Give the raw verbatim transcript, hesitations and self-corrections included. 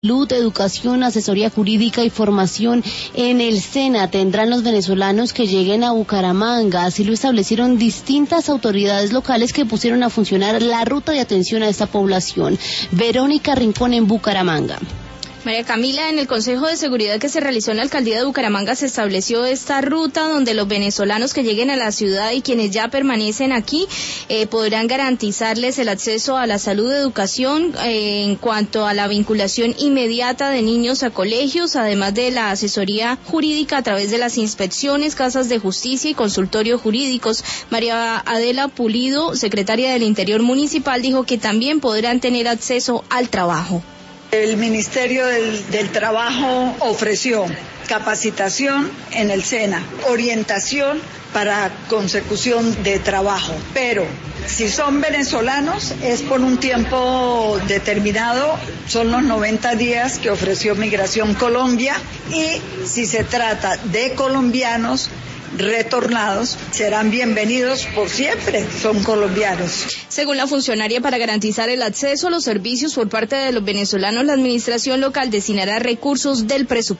Salud, educación, asesoría jurídica y formación en el SENA tendrán los venezolanos que lleguen a Bucaramanga. Así lo establecieron distintas autoridades locales que pusieron a funcionar la ruta de atención a esta población. Verónica Rincón en Bucaramanga. María Camila, en el Consejo de Seguridad que se realizó en la Alcaldía de Bucaramanga se estableció esta ruta donde los venezolanos que lleguen a la ciudad y quienes ya permanecen aquí eh, podrán garantizarles el acceso a la salud, educación, eh, en cuanto a la vinculación inmediata de niños a colegios, además de la asesoría jurídica a través de las inspecciones, casas de justicia y consultorios jurídicos. María Adela Pulido, secretaria del Interior Municipal, dijo que también podrán tener acceso al trabajo. El Ministerio del, del Trabajo ofreció capacitación en el SENA, orientación para consecución de trabajo, pero si son venezolanos es por un tiempo determinado, son los noventa días que ofreció Migración Colombia, y si se trata de colombianos retornados, serán bienvenidos por siempre, son colombianos. Según la funcionaria, para garantizar el acceso a los servicios por parte de los venezolanos, la administración local destinará recursos del presupuesto.